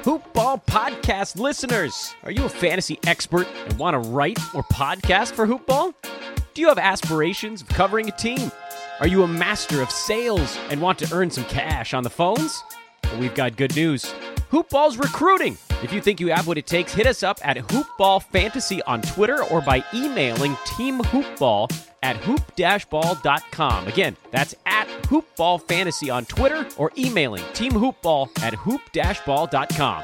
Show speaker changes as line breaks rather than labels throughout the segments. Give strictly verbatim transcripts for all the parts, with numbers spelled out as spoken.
Hoop Ball podcast listeners. Are you a fantasy expert and want to write or podcast for Hoop Ball? Do you have aspirations of covering a team? Are you a master of sales and want to earn some cash on the phones? Well, we've got good news. Hoop Ball's recruiting. If you think you have what it takes, hit us up at Hoop Ball Fantasy on Twitter or by emailing teamhoopball at hoop dash ball dot com. Again, that's at Hoop Ball Fantasy on Twitter or emailing teamhoopball at hoop dash ball dot com.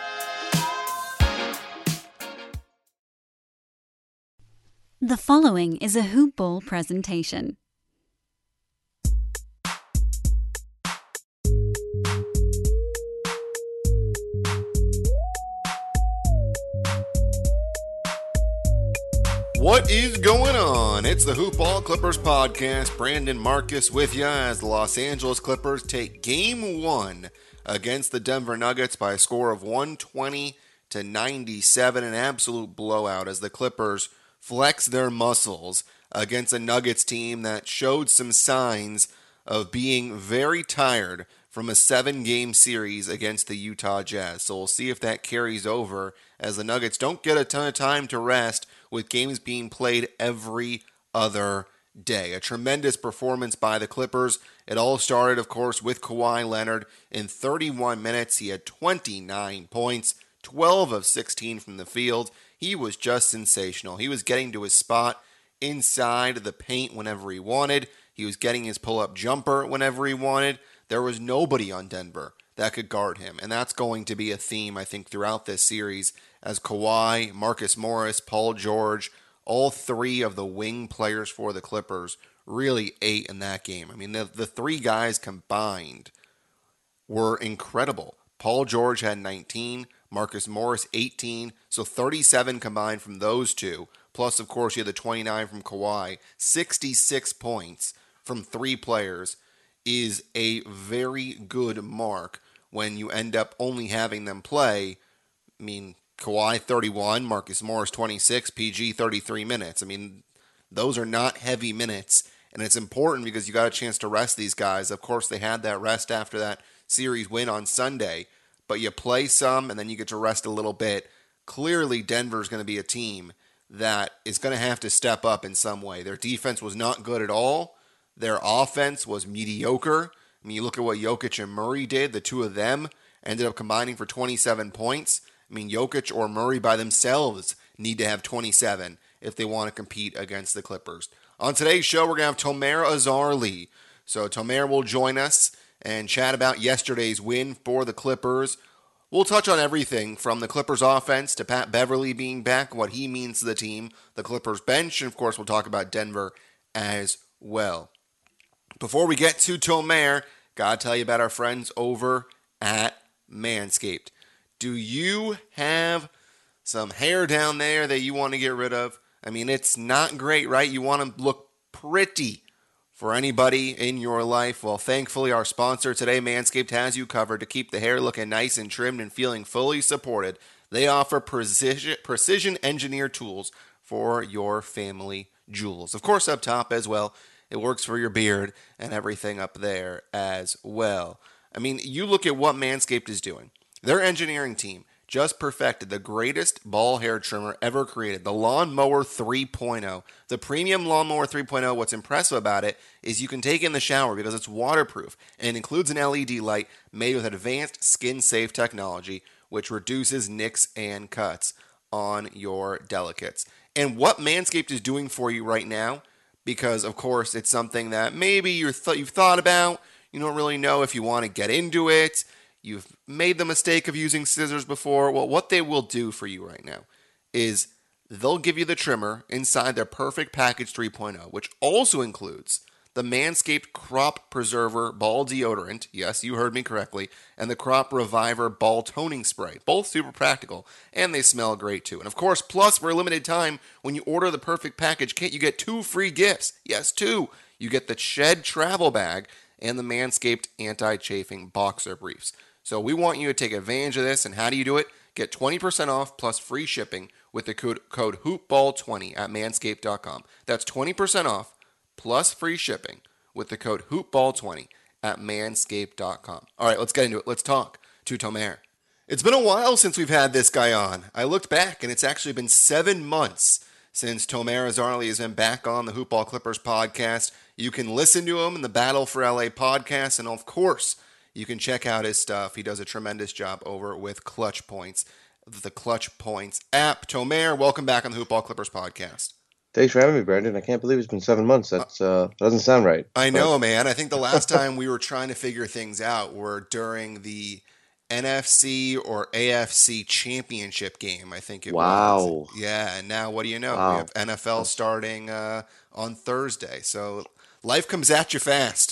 The following is a Hoop Ball presentation.
What is going on? It's the Hoop Ball Clippers podcast. Brandon Marcus with you as the Los Angeles Clippers take game one against the Denver Nuggets by a score of one twenty to ninety-seven. An absolute blowout as the Clippers flex their muscles against a Nuggets team that showed some signs of being very tired from a seven-game series against the Utah Jazz. So we'll see if that carries over as the Nuggets don't get a ton of time to rest with games being played every other day. A tremendous performance by the Clippers. It all started, of course, with Kawhi Leonard. In thirty-one minutes, he had twenty-nine points, twelve of sixteen from the field. He was just sensational. He was getting to his spot inside the paint whenever he wanted. He was getting his pull-up jumper whenever he wanted. There was nobody on Denver that could guard him, and that's going to be a theme, I think, throughout this series as Kawhi, Marcus Morris, Paul George, all three of the wing players for the Clippers really ate in that game. I mean, the, the three guys combined were incredible. Paul George had nineteen, Marcus Morris eighteen, so thirty-seven combined from those two. Plus, of course, you had the twenty-nine from Kawhi. sixty-six points from three players is a very good mark when you end up only having them play. I mean, Kawhi thirty-one, Marcus Morris twenty-six, P G thirty-three minutes. I mean, those are not heavy minutes, and it's important because you got a chance to rest these guys. Of course, they had that rest after that series win on Sunday, but you play some, and then you get to rest a little bit. Clearly, Denver's going to be a team that is going to have to step up in some way. Their defense was not good at all. Their offense was mediocre. I mean, you look at what Jokic and Murray did. The two of them ended up combining for twenty-seven points. I mean, Jokic or Murray by themselves need to have twenty-seven if they want to compete against the Clippers. On today's show, we're going to have Tomer Azarly. So Tomer will join us and chat about yesterday's win for the Clippers. We'll touch on everything from the Clippers offense to Pat Beverly being back, what he means to the team, the Clippers bench, and of course we'll talk about Denver as well. Before we get to Tomer, gotta tell you about our friends over at Manscaped. Do you have some hair down there that you want to get rid of? I mean, it's not great, right? You want to look pretty for anybody in your life. Well, thankfully, our sponsor today, Manscaped, has you covered to keep the hair looking nice and trimmed and feeling fully supported. They offer precision, precision engineered tools for your family jewels. Of course, up top as well, it works for your beard and everything up there as well. I mean, you look at what Manscaped is doing. Their engineering team just perfected the greatest ball hair trimmer ever created, the Lawnmower three point oh. The premium Lawnmower three point oh, what's impressive about it is you can take it in the shower because it's waterproof and it includes an L E D light made with advanced skin-safe technology, which reduces nicks and cuts on your delicates. And what Manscaped is doing for you right now, because, of course, it's something that maybe you're th- you've thought about, you don't really know if you want to get into it, you've made the mistake of using scissors before. Well, what they will do for you right now is they'll give you the trimmer inside their Perfect Package three point oh, which also includes the Manscaped Crop Preserver Ball Deodorant, yes, you heard me correctly, and the Crop Reviver Ball Toning Spray. Both super practical, and they smell great too. And of course, plus for a limited time, when you order the Perfect Package kit, you get two free gifts. Yes, two. You get the Shed Travel Bag and the Manscaped Anti-Chafing Boxer Briefs. So we want you to take advantage of this, and how do you do it? Get twenty percent off plus free shipping with the code, code hoop ball twenty at manscaped dot com. That's twenty percent off plus free shipping with the code hoop ball twenty at manscaped dot com. All right, let's get into it. Let's talk to Tomer. It's been a while since we've had this guy on. I looked back, and it's actually been seven months since Tomer Azarly has been back on the Hoopball Clippers podcast. You can listen to him in the Battle for L A podcast, and of course, you can check out his stuff. He does a tremendous job over with Clutch Points, the Clutch Points app. Tomer, welcome back on the Hoopball Clippers podcast.
Thanks for having me, Brandon. I can't believe it's been seven months. That uh, doesn't sound right.
I know, but... man. I think the last time we were trying to figure things out were during the N F C or A F C championship game, I think it
wow.
was. Yeah, and now what do you know? Wow. We have N F L starting uh, on Thursday. So life comes at you fast.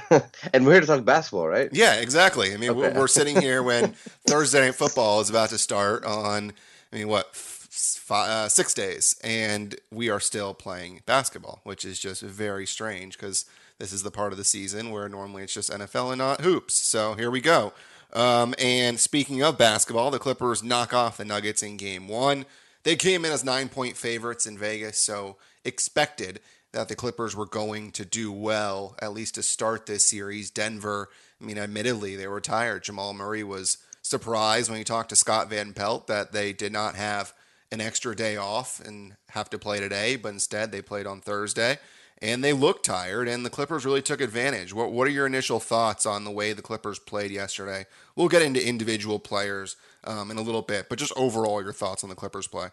And we're here to talk basketball, right?
Yeah, exactly. I mean, okay. we're sitting here when Thursday Night Football is about to start on, I mean, what, five, uh, six days, and we are still playing basketball, which is just very strange because this is the part of the season where normally it's just N F L and not hoops. So here we go. Um, and speaking of basketball, the Clippers knock off the Nuggets in game one. They came in as nine-point favorites in Vegas, so expected that the Clippers were going to do well, at least to start this series. Denver, I mean, admittedly, they were tired. Jamal Murray was surprised when he talked to Scott Van Pelt that they did not have an extra day off and have to play today, but instead they played on Thursday. And they looked tired, and the Clippers really took advantage. What What are your initial thoughts on the way the Clippers played yesterday? We'll get into individual players um, in a little bit, but just overall your thoughts on the Clippers play.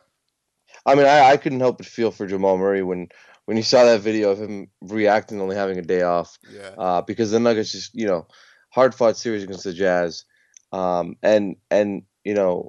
I mean, I, I couldn't help but feel for Jamal Murray when, when you saw that video of him reacting, only having a day off.
Yeah.
Uh, because the Nuggets just, you know, hard-fought series against the Jazz. Um, and, and you know,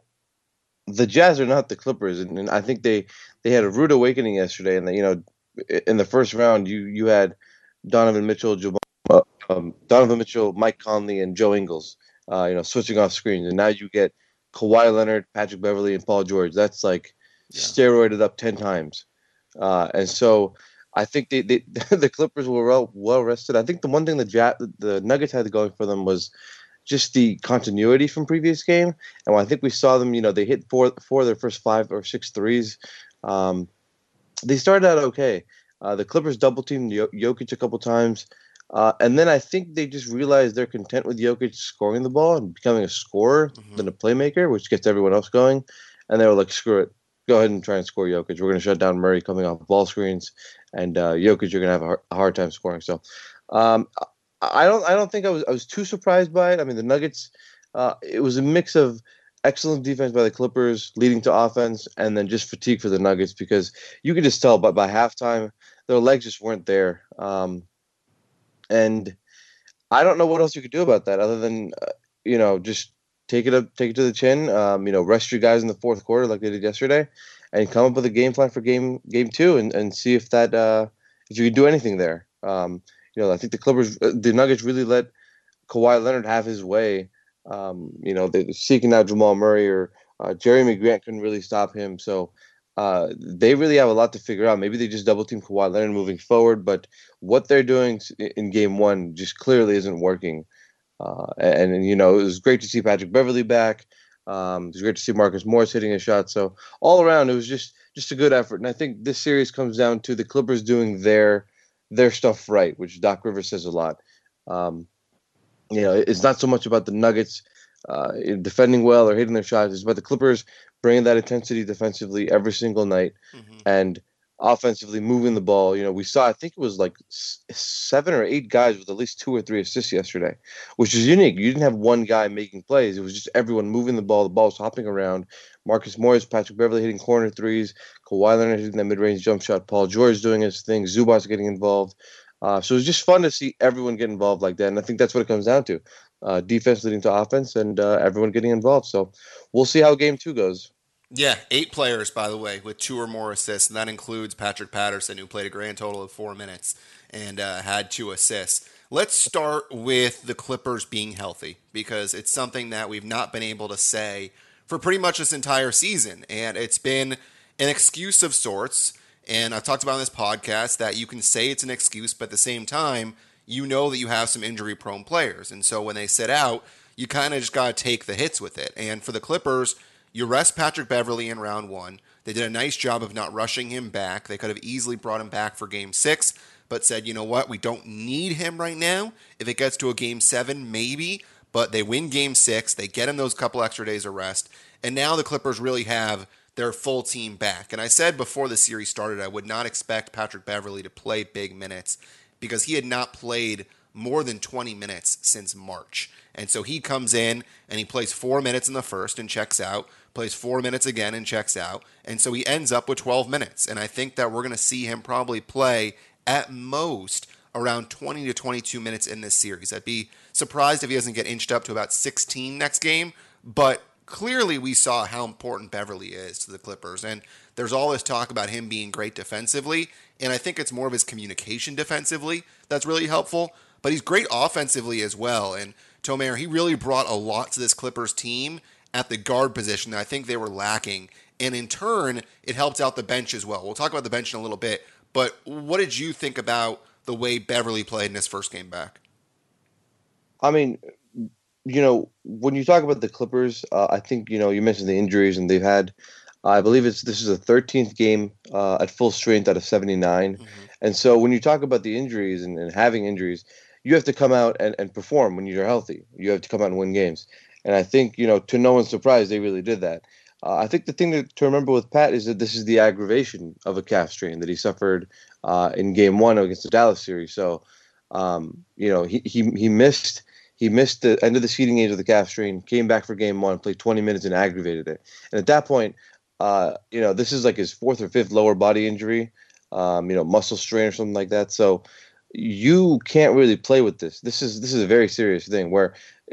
the Jazz are not the Clippers, and, and I think they, they had a rude awakening yesterday, and, you know, in the first round, you you had Donovan Mitchell, Jamal, uh, um, Donovan Mitchell, Mike Conley, and Joe Ingles, uh, you know, switching off screens, and now you get Kawhi Leonard, Patrick Beverley, and Paul George. That's like yeah. steroided up ten times, uh, and so I think they, they the Clippers were well well rested. I think the one thing the ja- the Nuggets had going for them was just the continuity from previous game, and when I think we saw them, you know, they hit four four of their first five or six threes. Um, They started out okay. Uh, the Clippers double-teamed Jokic a couple times. Uh, and then I think they just realized they're content with Jokic scoring the ball and becoming a scorer mm-hmm. than a playmaker, which gets everyone else going. And they were like, screw it. Go ahead and try and score Jokic. We're going to shut down Murray coming off ball screens. And uh, Jokic, you're going to have a hard, a hard time scoring. So um, I don't I don't think I was I was too surprised by it. I mean, the Nuggets, uh, it was a mix of excellent defense by the Clippers leading to offense, and then just fatigue for the Nuggets because you could just tell by, by halftime their legs just weren't there. Um, and I don't know what else you could do about that other than, uh, you know, just take it up, take it to the chin, um, you know, rest your guys in the fourth quarter like they did yesterday and come up with a game plan for game game two and, and see if that uh, if you can do anything there. Um, you know, I think the Clippers, the Nuggets really let Kawhi Leonard have his way. Um, you know, they're seeking out Jamal Murray or uh, Jeremy Grant couldn't really stop him. So uh, they really have a lot to figure out. Maybe they just double team Kawhi Leonard moving forward, but what they're doing in game one just clearly isn't working. Uh, and, and, you know, it was great to see Patrick Beverley back. Um, it was great to see Marcus Morris hitting a shot. So all around, it was just, just a good effort. And I think this series comes down to the Clippers doing their, their stuff right, which Doc Rivers says a lot. Um, You know, it's not so much about the Nuggets uh, defending well or hitting their shots. It's about the Clippers bringing that intensity defensively every single night mm-hmm. and offensively moving the ball. You know, we saw, I think it was like seven or eight guys with at least two or three assists yesterday, which is unique. You didn't have one guy making plays. It was just everyone moving the ball. The ball was hopping around. Marcus Morris, Patrick Beverley hitting corner threes, Kawhi Leonard hitting that mid-range jump shot, Paul George doing his thing, Zubac getting involved. Uh, so it was just fun to see everyone get involved like that, and I think that's what it comes down to. Uh, defense leading to offense and uh, everyone getting involved. So we'll see how game two goes.
Yeah, eight players, by the way, with two or more assists, and that includes Patrick Patterson, who played a grand total of four minutes and uh, had two assists. Let's start with the Clippers being healthy, because it's something that we've not been able to say for pretty much this entire season, and it's been an excuse of sorts. And I've talked about on this podcast that you can say it's an excuse, but at the same time, you know that you have some injury-prone players. And so when they sit out, you kind of just got to take the hits with it. And for the Clippers, you rest Patrick Beverley in round one. They did a nice job of not rushing him back. They could have easily brought him back for game six, but said, you know what, we don't need him right now. If it gets to a game seven, maybe. but they win game six. They get him those couple extra days of rest. And now the Clippers really have their full team back. And I said before the series started, I would not expect Patrick Beverley to play big minutes because he had not played more than twenty minutes since March. And so he comes in and he plays four minutes in the first and checks out, plays four minutes again and checks out. And so he ends up with twelve minutes. And I think that we're going to see him probably play at most around twenty to twenty-two minutes in this series. I'd be surprised if he doesn't get inched up to about sixteen next game, but clearly we saw how important Beverley is to the Clippers, and there's all this talk about him being great defensively, and I think it's more of his communication defensively that's really helpful, but he's great offensively as well, and Tomer, he really brought a lot to this Clippers team at the guard position that I think they were lacking, and in turn, it helped out the bench as well. We'll talk about the bench in a little bit, but what did you think about the way Beverley played in his first game back?
I mean, you know, when you talk about the Clippers, uh, I think, you know, you mentioned the injuries, and they've had, uh, I believe it's this is the thirteenth game uh, at full strength out of seventy-nine. Mm-hmm. And so when you talk about the injuries and, and having injuries, you have to come out and, and perform when you're healthy. You have to come out and win games. And I think, you know, to no one's surprise, they really did that. Uh, I think the thing to, to remember with Pat is that this is the aggravation of a calf strain that he suffered uh, in game one against the Dallas series. So, um, you know, he, he, he missed... He missed the end of the seeding age of the calf strain, came back for game one, played twenty minutes and aggravated it. And at that point, uh, you know, this is like his fourth or fifth lower body injury, um, you know, muscle strain or something like that. So you can't really play with this. This is this is a very serious thing where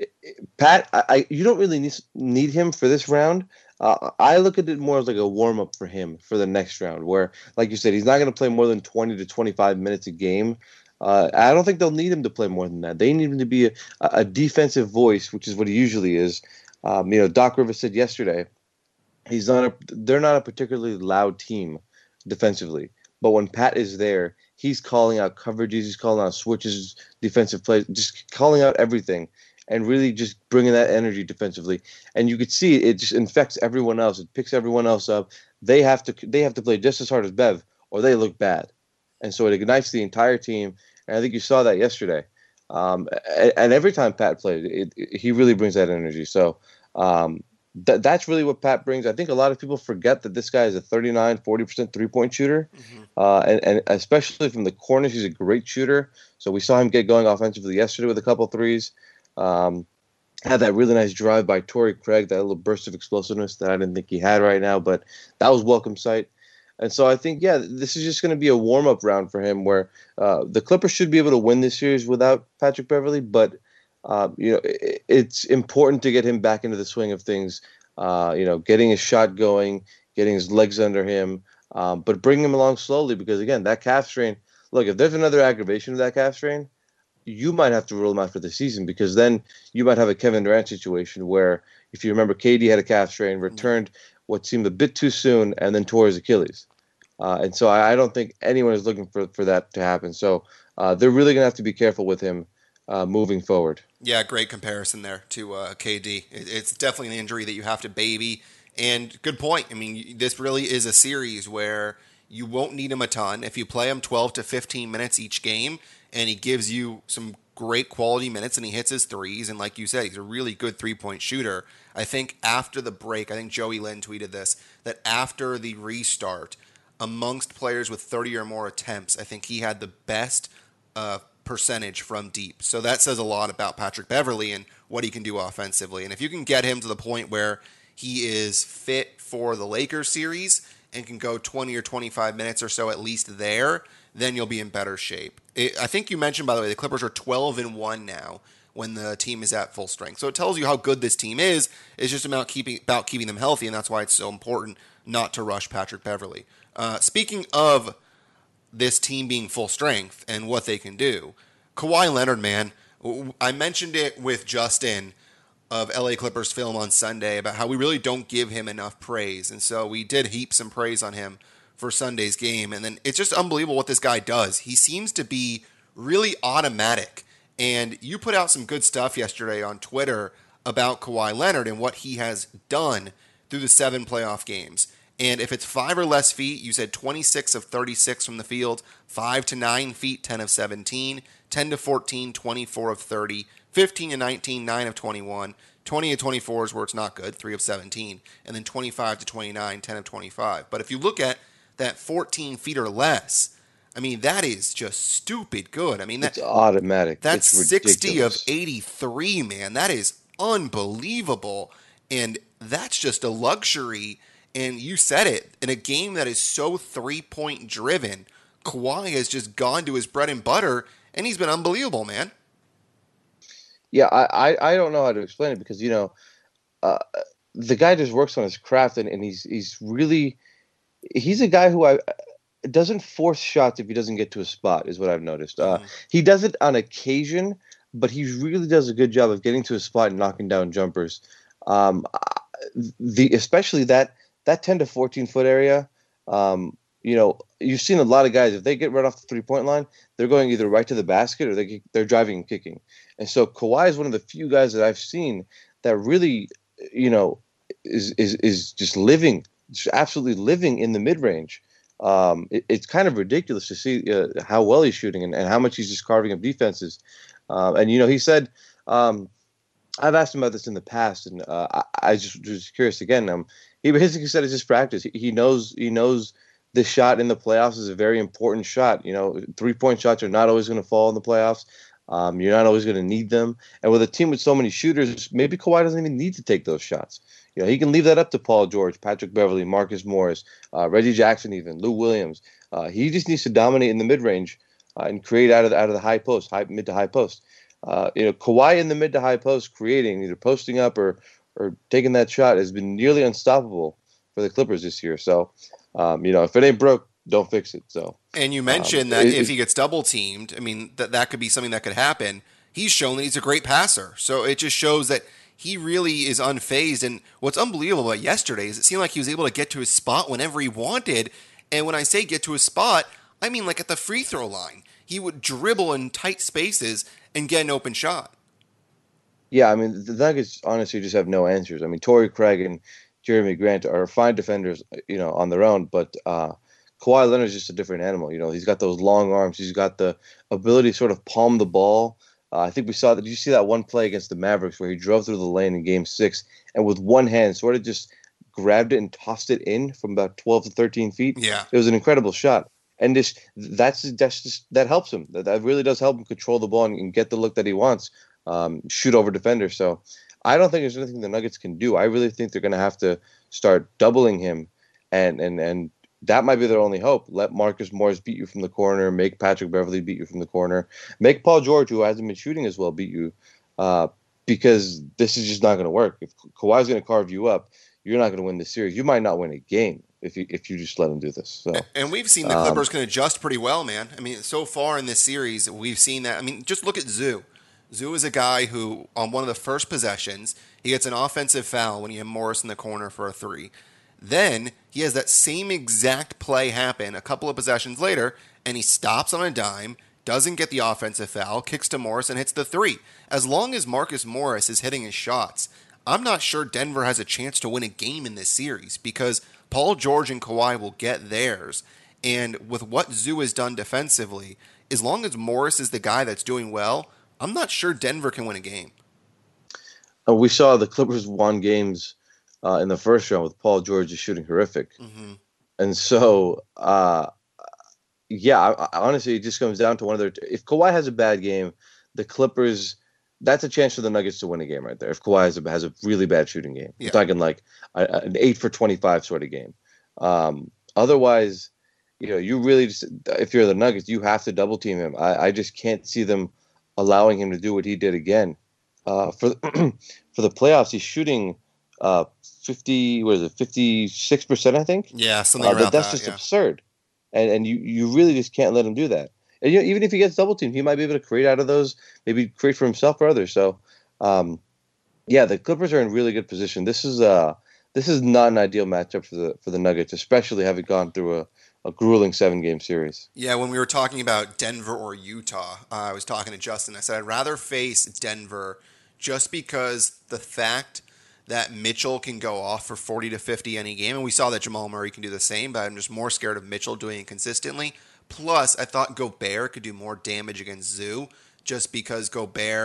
Pat, I, I you don't really need, need him for this round. Uh, I look at it more as like a warm up for him for the next round where, like you said, he's not going to play more than twenty to twenty-five minutes a game. Uh, I don't think they'll need him to play more than that. They need him to be a, a defensive voice, which is what he usually is. Um, you know, Doc Rivers said yesterday, he's not a, they're not a particularly loud team defensively. But when Pat is there, he's calling out coverages, he's calling out switches, defensive plays, just calling out everything and really just bringing that energy defensively. And you could see it just infects everyone else. It picks everyone else up. They have to they have to play just as hard as Bev, or they look bad. And so it ignites the entire team. And I think you saw that yesterday. Um, and, and every time Pat plays, it, it, he really brings that energy. So um, th- that's really what Pat brings. I think a lot of people forget that this guy is a thirty-nine, forty percent three-point shooter. Mm-hmm. Uh, and, and especially from the corners, he's a great shooter. So we saw him get going offensively yesterday with a couple threes. Um, had that really nice drive by Torrey Craig, that little burst of explosiveness that I didn't think he had right now. But that was welcome sight. And so I think, yeah, this is just going to be a warm-up round for him where uh, the Clippers should be able to win this series without Patrick Beverley. But, uh, you know, it, it's important to get him back into the swing of things, uh, you know, getting his shot going, getting his legs under him, um, but bring him along slowly because, again, that calf strain, look, if there's another aggravation of that calf strain, you might have to rule him out for the season because then you might have a Kevin Durant situation where, if you remember, K D had a calf strain, returned what seemed a bit too soon, and then tore his Achilles. Uh, and so I, I don't think anyone is looking for, for that to happen. So uh, they're really going to have to be careful with him uh, moving forward.
Yeah, great comparison there to uh, K D. It, it's definitely an injury that you have to baby. And good point. I mean, this really is a series where you won't need him a ton. If you play him twelve to fifteen minutes each game, and he gives you some great quality minutes and he hits his threes, and like you said, he's a really good three-point shooter. I think after the break, I think Joey Lynn tweeted this, that after the restart, amongst players with thirty or more attempts, I think he had the best uh, percentage from deep. So that says a lot about Patrick Beverley and what he can do offensively. And if you can get him to the point where he is fit for the Lakers series and can go twenty or twenty-five minutes or so at least there, then you'll be in better shape. It, I think you mentioned, by the way, the Clippers are twelve and one now when the team is at full strength. So it tells you how good this team is. It's just about keeping about keeping them healthy, and that's why it's so important not to rush Patrick Beverley. Uh, speaking of this team being full strength and what they can do, Kawhi Leonard, man, I mentioned it with Justin of L A Clippers Film on Sunday about how we really don't give him enough praise, and so we did heap some praise on him for Sunday's game, and then it's just unbelievable what this guy does. He seems to be really automatic, and you put out some good stuff yesterday on Twitter about Kawhi Leonard and what he has done through the seven playoff games. And if it's five or less feet, you said twenty-six of thirty-six from the field, five to nine feet, ten of seventeen, ten to fourteen, twenty-four of thirty, fifteen to nineteen, nine of twenty-one. twenty to twenty-four is where it's not good, three of seventeen. And then twenty-five to twenty-nine, ten of twenty-five. But if you look at that fourteen feet or less, I mean, that is just stupid good. I mean, that,
it's automatic.
That's
it's
sixty of
ridiculous.
eighty-three, man. That is unbelievable. And that's just a luxury. And you said it, in a game that is so three-point driven, Kawhi has just gone to his bread and butter, and he's been unbelievable, man.
Yeah, I, I, I don't know how to explain it because, you know, uh, the guy just works on his craft, and, and he's he's really – he's a guy who I doesn't force shots if he doesn't get to a spot, is what I've noticed. Uh, mm-hmm. He does it on occasion, but he really does a good job of getting to a spot and knocking down jumpers. Um, the especially that – That ten to fourteen foot area, um, you know, you've seen a lot of guys, if they get right off the three point line, they're going either right to the basket or they, they're driving and kicking. And so Kawhi is one of the few guys that I've seen that really, you know, is is, is just living, just absolutely living in the mid range. Um, it, it's kind of ridiculous to see uh, how well he's shooting and, and how much he's just carving up defenses. Uh, and, you know, he said, um, I've asked him about this in the past, and uh, I, I just was curious again. Um, he basically said it's just practice. He, he knows he knows this shot in the playoffs is a very important shot. You know, three point shots are not always going to fall in the playoffs. Um, you're not always going to need them. And with a team with so many shooters, maybe Kawhi doesn't even need to take those shots. You know, he can leave that up to Paul George, Patrick Beverley, Marcus Morris, uh, Reggie Jackson, even Lou Williams. Uh, he just needs to dominate in the mid range uh, and create out of the, out of the high post, high mid to high post. Uh, you know, Kawhi in the mid to high post, creating either posting up or or taking that shot has been nearly unstoppable for the Clippers this year. So, um, you know, if it ain't broke, don't fix it. So,
and you mentioned um, that it, if he gets double teamed, I mean, that that could be something that could happen. He's shown that he's a great passer, so it just shows that he really is unfazed. And what's unbelievable about yesterday is it seemed like he was able to get to his spot whenever he wanted. And when I say get to his spot, I mean like at the free throw line. He would dribble in tight spaces and get an open shot.
Yeah, I mean, the Nuggets honestly just have no answers. I mean, Torrey Craig and Jeremy Grant are fine defenders, you know, on their own, but uh, Kawhi Leonard's just a different animal. You know, he's got those long arms. He's got the ability to sort of palm the ball. Uh, I think we saw that. Did you see that one play against the Mavericks where he drove through the lane in Game Six and with one hand sort of just grabbed it and tossed it in from about twelve to thirteen feet?
Yeah,
it was an incredible shot. And this, that's that's just that helps him. That, that really does help him control the ball and, and get the look that he wants. Um, shoot over defenders. So I don't think there's anything the Nuggets can do. I really think they're going to have to start doubling him, and and and that might be their only hope. Let Marcus Morris beat you from the corner. Make Patrick Beverley beat you from the corner. Make Paul George, who hasn't been shooting as well, beat you, uh, because this is just not going to work. If Kawhi's going to carve you up, you're not going to win this series. You might not win a game if you if you just let him do this. So,
and we've seen the Clippers um, can adjust pretty well, man. I mean, so far in this series, we've seen that. I mean, just look at Zoo. Zoo is a guy who, on one of the first possessions, he gets an offensive foul when you have Morris in the corner for a three. Then he has that same exact play happen a couple of possessions later, and he stops on a dime, doesn't get the offensive foul, kicks to Morris, and hits the three. As long as Marcus Morris is hitting his shots, I'm not sure Denver has a chance to win a game in this series because Paul George and Kawhi will get theirs. And with what Zoo has done defensively, as long as Morris is the guy that's doing well, I'm not sure Denver can win a game.
Uh, we saw the Clippers won games uh, in the first round with Paul George just shooting horrific. Mm-hmm. And so, uh, yeah, I, I, honestly, it just comes down to one of their – if Kawhi has a bad game, the Clippers – that's a chance for the Nuggets to win a game right there. If Kawhi has a, has a really bad shooting game. Yeah. I'm talking like a, an eight for twenty-five sort of game. Um, otherwise, you know, you really just – if you're the Nuggets, you have to double-team him. I, I just can't see them – allowing him to do what he did again. Uh, for for the playoffs, he's shooting uh, fifty. What is it? Fifty-six percent, I think.
Yeah, something
uh,
around
that's
that,
just
yeah.
absurd, and and you, you really just can't let him do that. And you know, even if he gets double teamed, he might be able to create out of those, maybe create for himself or others. So, um, yeah, the Clippers are in really good position. This is uh this is not an ideal matchup for the for the Nuggets, especially having gone through a. A grueling seven-game series.
Yeah, when we were talking about Denver or Utah, uh, I was talking to Justin. I said I'd rather face Denver just because the fact that Mitchell can go off for forty to fifty any game, and we saw that Jamal Murray can do the same, but I'm just more scared of Mitchell doing it consistently. Plus, I thought Gobert could do more damage against Zoo just because Gobert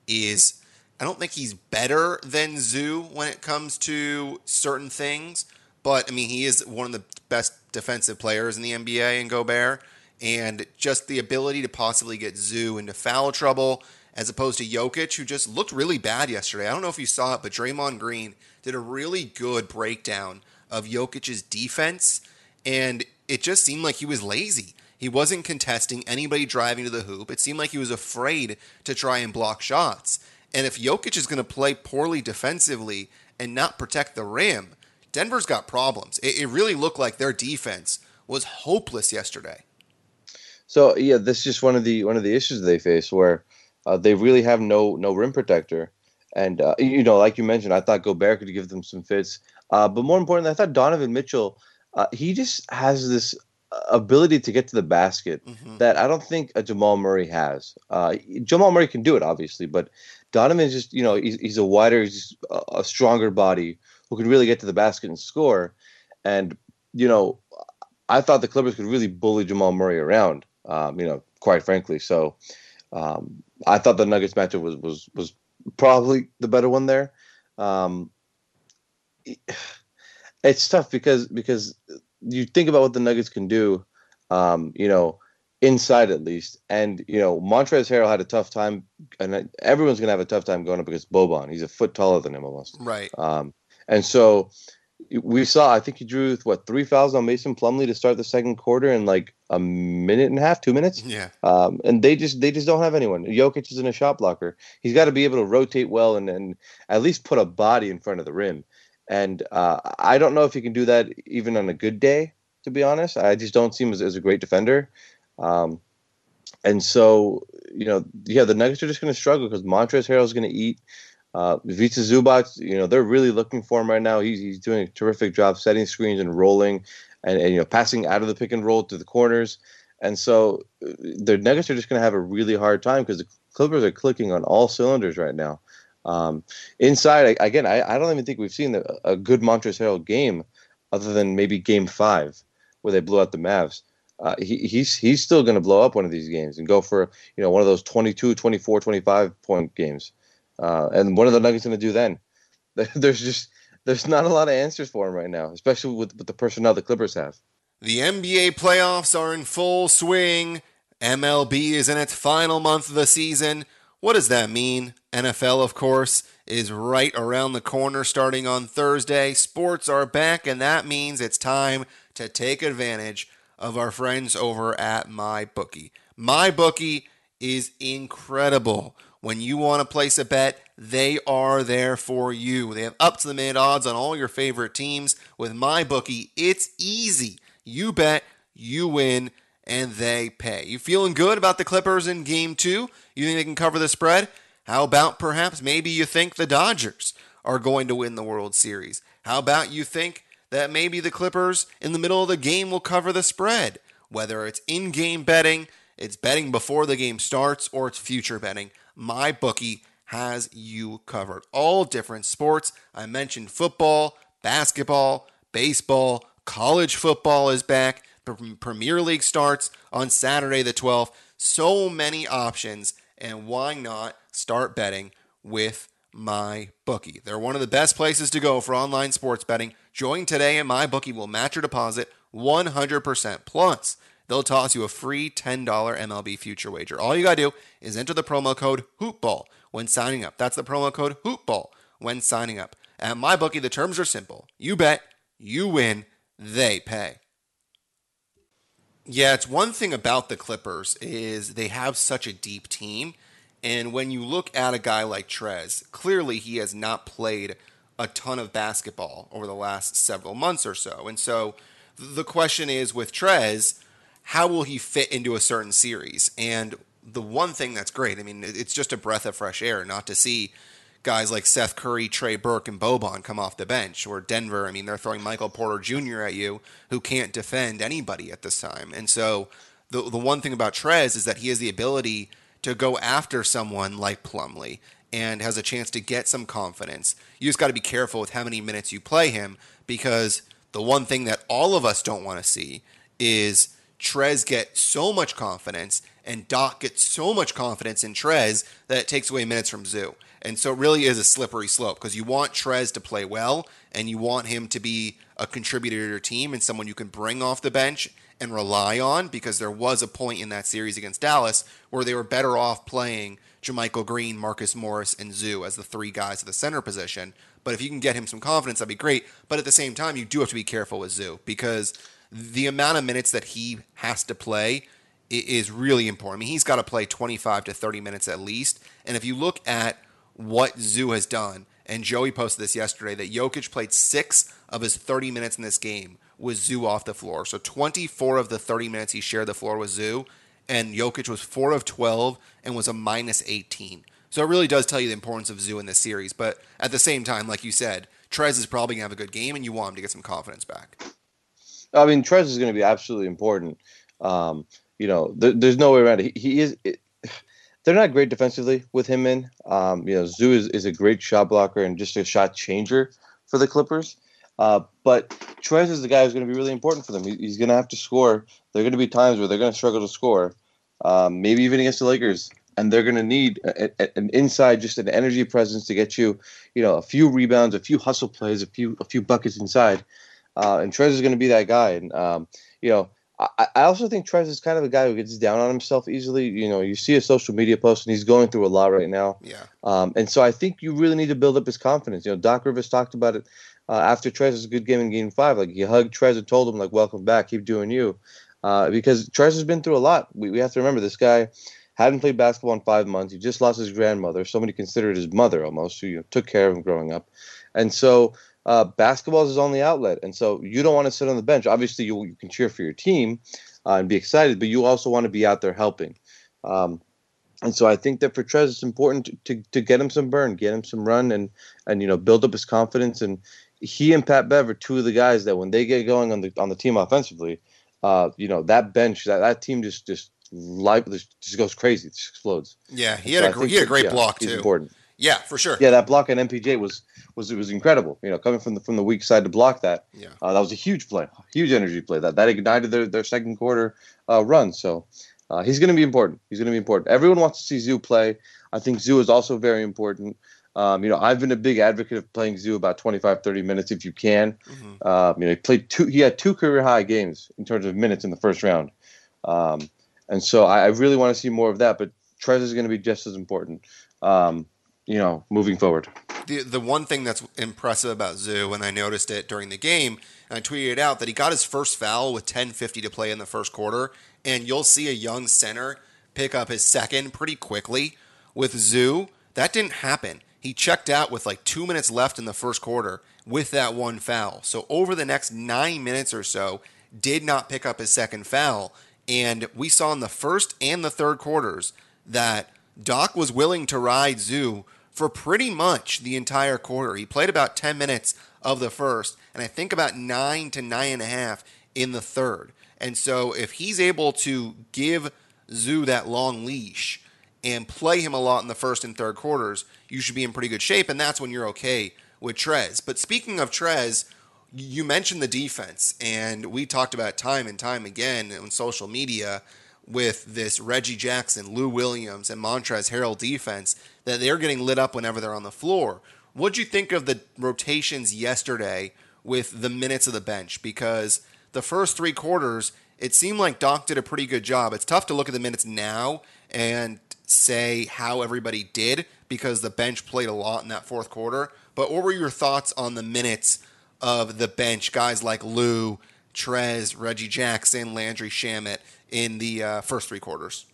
is, I don't think he's better than Zoo when it comes to certain things, but I mean, he is one of the best defensive players in the N B A in Gobert, and just the ability to possibly get Zoo into foul trouble as opposed to Jokic, who just looked really bad yesterday. I don't know if you saw it, but Draymond Green did a really good breakdown of Jokic's defense, and it just seemed like he was lazy. He wasn't contesting anybody driving to the hoop. It seemed like he was afraid to try and block shots. And if Jokic is going to play poorly defensively and not protect the rim, Denver's got problems. It, it really looked like their defense was hopeless yesterday.
So yeah, this is just one of the one of the issues they face, where uh, they really have no no rim protector. And uh, you know, like you mentioned, I thought Gobert could give them some fits, uh, but more importantly, I thought Donovan Mitchell, uh, he just has this ability to get to the basket mm-hmm. that I don't think a Jamal Murray has. Uh, Jamal Murray can do it, obviously, but Donovan is just, you know, he's, he's a wider, he's a, a stronger body who can really get to the basket and score. And, you know, I thought the Clippers could really bully Jamal Murray around, um, you know, quite frankly. So um, I thought the Nuggets matchup was, was, was probably the better one there. Um, it's tough because, because you think about what the Nuggets can do, um, you know, inside at least. And, you know, Montrezl Harrell had a tough time, and everyone's going to have a tough time going up against Boban. He's a foot taller than him almost.
Right.
Um, and so we saw, I think he drew, what, three fouls on Mason Plumlee to start the second quarter in like a minute and a half, two minutes.
Yeah.
Um, and they just they just don't have anyone. Jokic is in a shot blocker. He's got to be able to rotate well and, and at least put a body in front of the rim. And uh, I don't know if he can do that even on a good day, to be honest. I just don't see him as, as a great defender. Um, and so, you know, yeah, the Nuggets are just going to struggle because Montrezl Harrell is going to eat. Uh, Ivica Zubac, you know, they're really looking for him right now. He's he's doing a terrific job setting screens and rolling and, and you know, passing out of the pick and roll to the corners. And so the Nuggets are just going to have a really hard time because the Clippers are clicking on all cylinders right now. Um, inside, again, I, I don't even think we've seen a, a good Montrezl Harrell game other than maybe game five where they blew out the Mavs. Uh, he, he's he's still going to blow up one of these games and go for, you know, one of those twenty-two, twenty-four, twenty-five point games. Uh, and what are the Nuggets going to do then? There's just there's not a lot of answers for him right now, especially with, with the personnel the Clippers have.
The N B A playoffs are in full swing. M L B is in its final month of the season. What does that mean? N F L, of course, is right around the corner starting on Thursday. Sports are back, and that means it's time to take advantage of our friends over at MyBookie. MyBookie is incredible. When you want to place a bet, they are there for you. They have up-to-the-minute odds on all your favorite teams. With MyBookie, it's easy. You bet, you win, and they pay. You feeling good about the Clippers in game two? You think they can cover the spread? How about perhaps maybe you think the Dodgers are going to win the World Series? How about you think that maybe the Clippers in the middle of the game will cover the spread? Whether it's in-game betting, it's betting before the game starts, or it's future betting, MyBookie has you covered. All different sports. I mentioned football, basketball, baseball, college football is back. Premier League starts on Saturday the twelfth. So many options, and why not start betting with MyBookie? They're one of the best places to go for online sports betting. Join today, and MyBookie will match your deposit one hundred percent. Plus, they'll toss you a free ten dollars M L B future wager. All you got to do is enter the promo code HOOPBALL when signing up. That's the promo code HOOPBALL when signing up. At MyBookie, the terms are simple. You bet, you win, they pay. Yeah, it's one thing about the Clippers is they have such a deep team. And when you look at a guy like Trez, clearly he has not played a ton of basketball over the last several months or so. And so the question is with Trez, how will he fit into a certain series? And the one thing that's great, I mean, it's just a breath of fresh air not to see guys like Seth Curry, Trey Burke, and Boban come off the bench. Or Denver, I mean, they're throwing Michael Porter Junior at you who can't defend anybody at this time. And so the the one thing about Trez is that he has the ability to go after someone like Plumlee and has a chance to get some confidence. You just got to be careful with how many minutes you play him, because the one thing that all of us don't want to see is Trez get so much confidence And Doc gets so much confidence in Trez that it takes away minutes from Zoo. And so it really is a slippery slope because you want Trez to play well and you want him to be a contributor to your team and someone you can bring off the bench and rely on, because there was a point in that series against Dallas where they were better off playing JaMychal Green, Marcus Morris, and Zoo as the three guys at the center position. But if you can get him some confidence, that'd be great. But at the same time, you do have to be careful with Zoo because the amount of minutes that he has to play is really important. I mean, he's got to play twenty-five to thirty minutes at least. And if you look at what Zoo has done, and Joey posted this yesterday, that Jokic played six of his thirty minutes in this game with Zoo off the floor. So twenty-four of the thirty minutes he shared the floor with Zoo, and Jokic was four of twelve and was a minus eighteen. So it really does tell you the importance of Zoo in this series. But at the same time, like you said, Trez is probably going to have a good game, and you want him to get some confidence back.
I mean, Trez is going to be absolutely important. Um, you know, there, there's no way around it. He, he is. It, they're not great defensively with him in. Um, you know, Zoo is, is a great shot blocker and just a shot changer for the Clippers. Uh, but Trez is the guy who's going to be really important for them. He, he's going to have to score. There are going to be times where they're going to struggle to score, um, maybe even against the Lakers. And they're going to need a, a, an inside, just an energy presence to get you, you know, a few rebounds, a few hustle plays, a few a few buckets inside. Uh, and Trez is going to be that guy. And, um, you know, I, I also think Trez is kind of a guy who gets down on himself easily. You know, you see a social media post, and he's going through a lot right now.
Yeah.
Um, and so I think you really need to build up his confidence. You know, Doc Rivers talked about it uh, after Trez's good game in Game five. Like, he hugged Trez and told him, like, welcome back, keep doing you. Uh, because Trez has been through a lot. We, we have to remember this guy hadn't played basketball in five months. He just lost his grandmother. Somebody considered his mother almost, who, you know, took care of him growing up. And so uh, basketball is his only outlet. And so you don't want to sit on the bench. Obviously, you, you can cheer for your team uh, and be excited, but you also want to be out there helping. Um, and so I think that for Trez, it's important to, to, to get him some burn, get him some run, and, and you know, build up his confidence. And he and Pat Bev are two of the guys that when they get going on the on the team offensively, uh, you know, that bench, that, that team just just life just goes crazy, it just explodes.
Yeah, he had so a he had a great that, block yeah, too.
Important.
Yeah, for sure.
Yeah, that block on M P J was was it was incredible. You know, coming from the from the weak side to block that.
Yeah,
uh, that was a huge play, huge energy play. That that ignited their their second quarter uh, run. So uh, he's going to be important. He's going to be important. Everyone wants to see Zoo play. I think Zoo is also very important. Um, you know, I've been a big advocate of playing Zoo about twenty-five, thirty minutes if you can. Mm-hmm. Um, you know, he played two. He had two career high games in terms of minutes in the first round. Um, And so I, I really want to see more of that, but Trez is going to be just as important, um, you know, moving forward.
The the one thing that's impressive about Zoo, and I noticed it during the game, and I tweeted it out, that he got his first foul with ten fifty to play in the first quarter, and you'll see a young center pick up his second pretty quickly. With Zoo, that didn't happen. He checked out with like two minutes left in the first quarter with that one foul. So over the next nine minutes or so, did not pick up his second foul. And we saw in the first and the third quarters that Doc was willing to ride Zoo for pretty much the entire quarter. He played about ten minutes of the first, and I think about nine to nine and a half in the third. And so if he's able to give Zoo that long leash and play him a lot in the first and third quarters, you should be in pretty good shape, and that's when you're okay with Trez. But speaking of Trez, you mentioned the defense, and we talked about time and time again on social media with this Reggie Jackson, Lou Williams, and Montrezl Harrell defense, that they're getting lit up whenever they're on the floor. What'd you think of the rotations yesterday with the minutes of the bench? Because the first three quarters, it seemed like Doc did a pretty good job. It's tough to look at the minutes now and say how everybody did because the bench played a lot in that fourth quarter. But what were your thoughts on the minutes of the bench, guys like Lou, Trez, Reggie Jackson, Landry Shamet in the uh, first three quarters?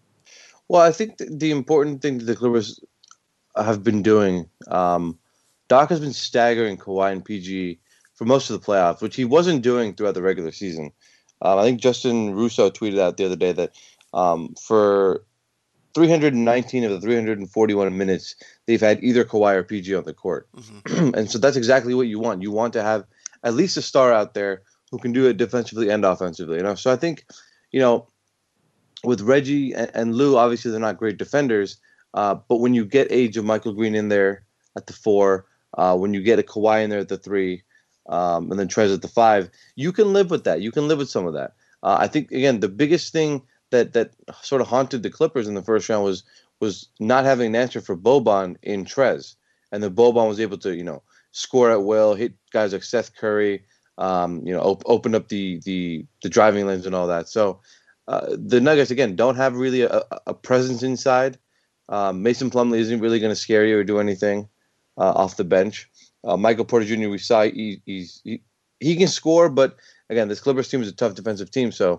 Well, I think the important thing that the Clippers have been doing, um, Doc has been staggering Kawhi and P G for most of the playoffs, which he wasn't doing throughout the regular season. Um, I think Justin Russo tweeted out the other day that um, for three hundred nineteen of the three hundred forty-one minutes, they've had either Kawhi or P G on the court. Mm-hmm. And so that's exactly what you want. You want to have at least a star out there who can do it defensively and offensively. You know, so I think, you know, with Reggie and, and Lou, obviously they're not great defenders, uh, but when you get a JaMychal Green in there at the four, uh, when you get a Kawhi in there at the three, um, and then Trez at the five, you can live with that. You can live with some of that. Uh, I think, again, the biggest thing that that sort of haunted the Clippers in the first round was was not having an answer for Boban in Trez, and the Boban was able to you know score at will, hit guys like Seth Curry, um, you know, op- open up the the the driving lanes and all that. So uh, the Nuggets again don't have really a, a presence inside. Um, Mason Plumlee isn't really going to scare you or do anything uh, off the bench. Uh, Michael Porter Junior we saw he, he's he, he can score, but again, this Clippers team is a tough defensive team. So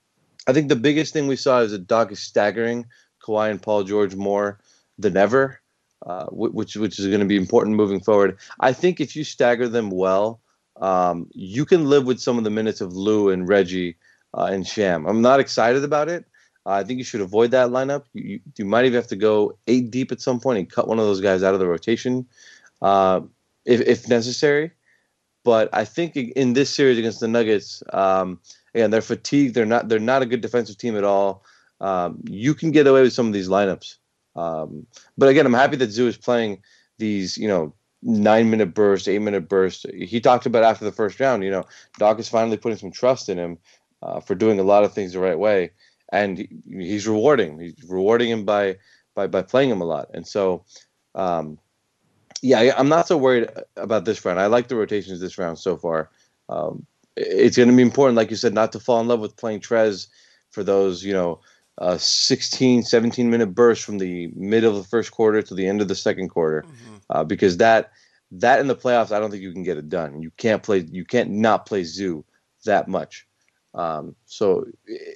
I think the biggest thing we saw is that Doc is staggering Kawhi and Paul George more than ever, uh, which which is going to be important moving forward. I think if you stagger them well, um, you can live with some of the minutes of Lou and Reggie uh, and Sham. I'm not excited about it. Uh, I think you should avoid that lineup. You, you, you might even have to go eight deep at some point and cut one of those guys out of the rotation uh, if, if necessary. But I think in this series against the Nuggets, um, again, they're fatigued. They're not. They're not a good defensive team at all. Um, you can get away with some of these lineups. Um, but again, I'm happy that Zoo is playing these, you know, nine minute bursts, eight minute bursts. He talked about after the first round. You know, Doc is finally putting some trust in him uh, for doing a lot of things the right way. And he, he's rewarding. He's rewarding him by by by playing him a lot. And so, um, yeah, I, I'm not so worried about this round. I like the rotations this round so far. Um, it's going to be important, like you said, not to fall in love with playing Trez for those, you know, uh, sixteen, seventeen minute bursts from the mid of the first quarter to the end of the second quarter, mm-hmm. uh, because that that in the playoffs, I don't think you can get it done. You can't play. You can't not play Zoo that much. Um, so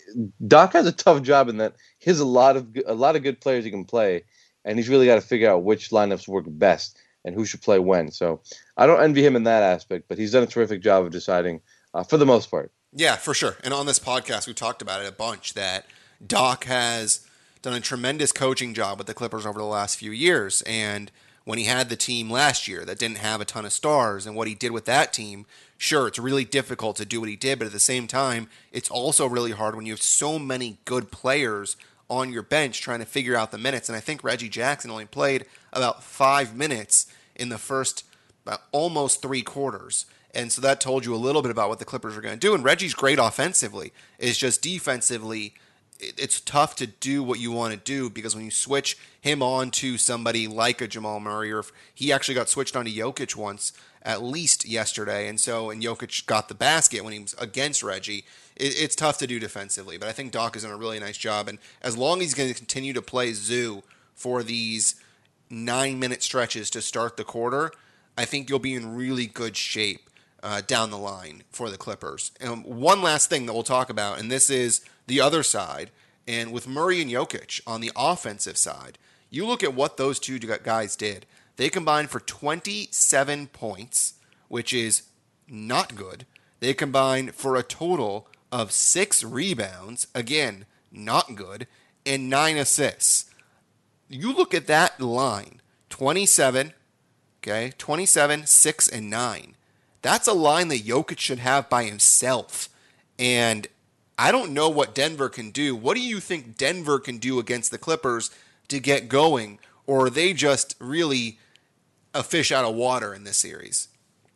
Doc has a tough job in that he has a lot of a lot of good players he can play, and he's really got to figure out which lineups work best and who should play when. So I don't envy him in that aspect, but he's done a terrific job of deciding uh, for the most part.
Yeah, for sure. And on this podcast, we talked about it a bunch that Doc has done a tremendous coaching job with the Clippers over the last few years, and when he had the team last year that didn't have a ton of stars, and what he did with that team. Sure, it's really difficult to do what he did, but at the same time, it's also really hard when you have so many good players on your bench trying to figure out the minutes. And I think Reggie Jackson only played about five minutes in the first uh, almost three quarters. And so that told you a little bit about what the Clippers are going to do. And Reggie's great offensively. It's just defensively, it's tough to do what you want to do because when you switch him on to somebody like a Jamal Murray, or if he actually got switched on to Jokic once, at least yesterday, and so and Jokic got the basket when he was against Reggie. It, it's tough to do defensively, but I think Doc has done a really nice job, and as long as he's going to continue to play Zoo for these nine-minute stretches to start the quarter, I think you'll be in really good shape uh, down the line for the Clippers. And one last thing that we'll talk about, and this is the other side, and with Murray and Jokic on the offensive side, you look at what those two guys did. They combined for twenty-seven points, which is not good. They combined for a total of six rebounds, again, not good, and nine assists. You look at that line, twenty-seven, okay, twenty-seven, six, and nine. That's a line that Jokic should have by himself. And I don't know what Denver can do. What do you think Denver can do against the Clippers to get going? Or are they just really a fish out of water in this series?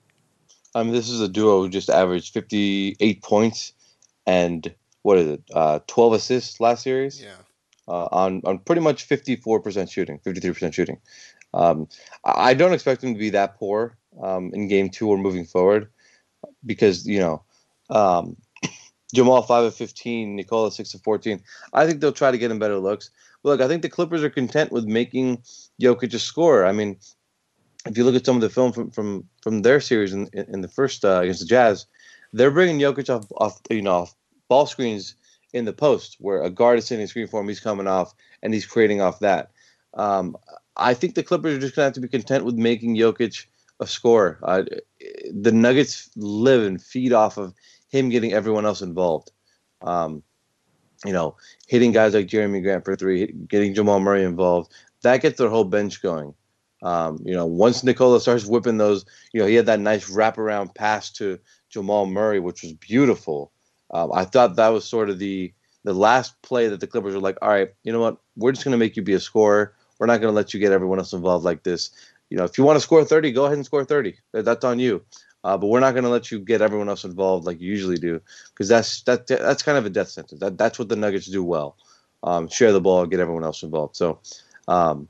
I mean, this is a duo who just averaged fifty-eight points and what is it, uh, twelve assists last series?
Yeah.
Uh, on on pretty much fifty-four percent shooting, fifty-three percent shooting. Um, I don't expect them to be that poor um, in game two or moving forward because, you know, um, Jamal five of fifteen, Nikola six of fourteen. I think they'll try to get him better looks. But look, I think the Clippers are content with making Jokic a scorer. I mean, if you look at some of the film from from, from their series in, in the first uh, against the Jazz, they're bringing Jokic off, off you know off ball screens in the post where a guard is sitting in screen for him, he's coming off and he's creating off that. Um, I think the Clippers are just going to have to be content with making Jokic a scorer. Uh, the Nuggets live and feed off of him getting everyone else involved. Um, you know, hitting guys like Jeremy Grant for three, getting Jamal Murray involved. That gets their whole bench going. Um, you know, once Nikola starts whipping those, you know, he had that nice wraparound pass to Jamal Murray, which was beautiful. Um, I thought that was sort of the the last play that the Clippers were like, all right, you know what? We're just going to make you be a scorer. We're not going to let you get everyone else involved like this. You know, if you want to score thirty, go ahead and score thirty. That's on you. Uh, but we're not going to let you get everyone else involved like you usually do, because that's that that's kind of a death sentence. That that's what the Nuggets do well: um, share the ball, get everyone else involved. So, um,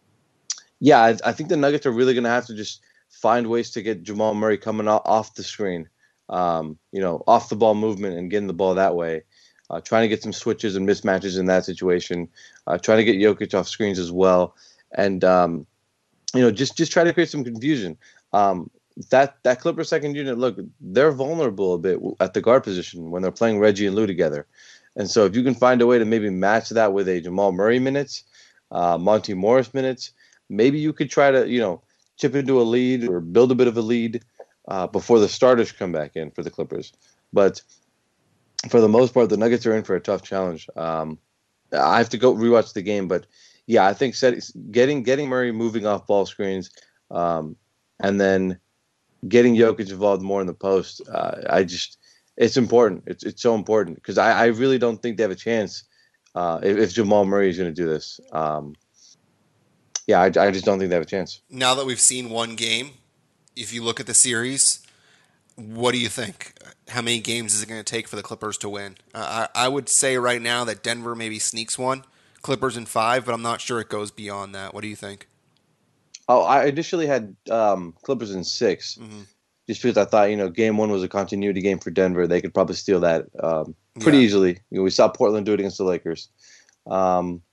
yeah, I, I think the Nuggets are really going to have to just find ways to get Jamal Murray coming off the screen, um, you know, off the ball movement and getting the ball that way. Uh, trying to get some switches and mismatches in that situation. Uh, trying to get Jokic off screens as well, and um, you know, just just try to create some confusion. Um, That that Clippers second unit, look, they're vulnerable a bit at the guard position when they're playing Reggie and Lou together. And so if you can find a way to maybe match that with a Jamal Murray minutes, uh, Monty Morris minutes, maybe you could try to, you know, chip into a lead or build a bit of a lead uh, before the starters come back in for the Clippers. But for the most part, the Nuggets are in for a tough challenge. Um, I have to go rewatch the game, but yeah, I think set, getting getting Murray moving off ball screens um, and then getting Jokic involved more in the post, uh, I just, it's important. It's it's so important because I, I really don't think they have a chance uh, if, if Jamal Murray is going to do this. Um, yeah, I, I just don't think they have a chance.
Now that we've seen one game, if you look at the series, what do you think? How many games is it going to take for the Clippers to win? Uh, I, I would say right now that Denver maybe sneaks one, Clippers in five, but I'm not sure it goes beyond that. What do you think?
Oh, I initially had um, Clippers in six, mm-hmm. just because I thought, you know, game one was a continuity game for Denver. They could probably steal that um, pretty yeah. easily. You know, we saw Portland do it against the Lakers. Um,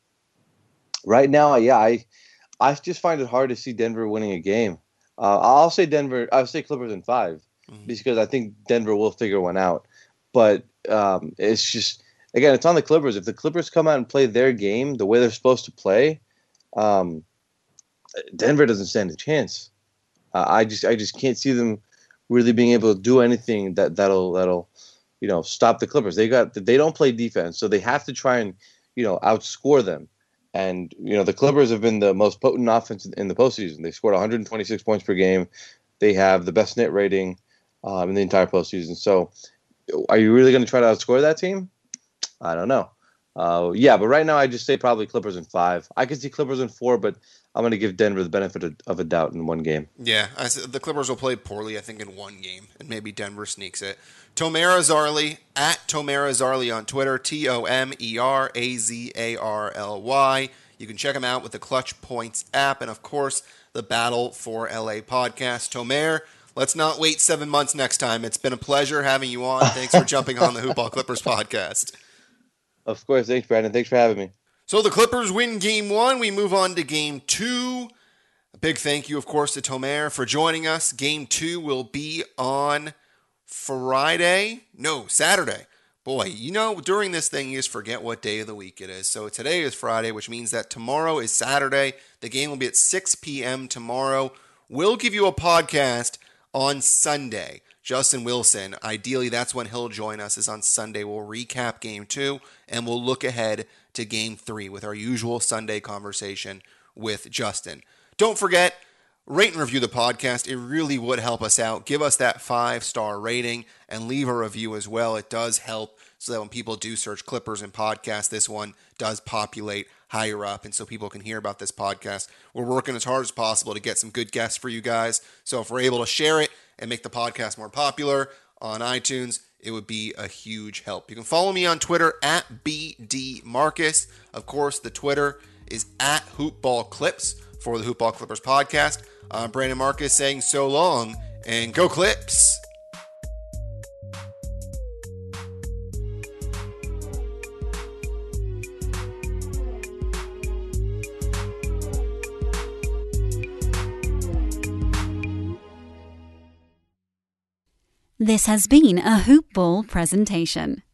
right now, yeah, I I just find it hard to see Denver winning a game. Uh, I'll say Denver. I'll say Clippers in five, mm-hmm. because I think Denver will figure one out. But um, it's just, again, it's on the Clippers. If the Clippers come out and play their game the way they're supposed to play, um, Denver doesn't stand a chance. Uh, I just I just can't see them really being able to do anything that that'll that'll you know stop the Clippers. They got they don't play defense, so they have to try and you know outscore them. And you know the Clippers have been the most potent offense in the postseason. They scored one hundred twenty-six points per game. They have the best net rating um, in the entire postseason. So, are you really going to try to outscore that team? I don't know. Uh, yeah, but right now I just say probably Clippers in five. I could see Clippers in four, but I'm going to give Denver the benefit of, of a doubt in one game.
Yeah, I, the Clippers will play poorly, I think, in one game, and maybe Denver sneaks it. Tomer Azarly, at Tomer Azarly on Twitter, T O M E R A Z A R L Y. You can check him out with the Clutch Points app, and, of course, the Battle for L A podcast. Tomer, let's not wait seven months next time. It's been a pleasure having you on. Thanks for jumping on the Hoop Ball Clippers podcast.
Of course. Thanks, Brandon. Thanks for having me.
So the Clippers win game one. We move on to game two. A big thank you, of course, to Tomer for joining us. Game two will be on Friday. No, Saturday. Boy, you know, during this thing, you just forget what day of the week it is. So today is Friday, which means that tomorrow is Saturday. The game will be at six p.m. tomorrow. We'll give you a podcast on Sunday. Justin Wilson, ideally that's when he'll join us, is on Sunday. We'll recap game two, and we'll look ahead to game three with our usual Sunday conversation with Justin. Don't forget, rate and review the podcast. It really would help us out. Give us that five-star rating and leave a review as well. It does help so that when people do search Clippers and podcasts, this one does populate higher up, and so people can hear about this podcast. We're working as hard as possible to get some good guests for you guys. So if we're able to share it and make the podcast more popular on iTunes, it would be a huge help. You can follow me on Twitter at B D Marcus. Of course, the Twitter is at HoopBallClips for the Hoop Ball Clippers podcast. I'm Brandon Marcus saying so long, and go Clips!
This has been a Hoop Ball presentation.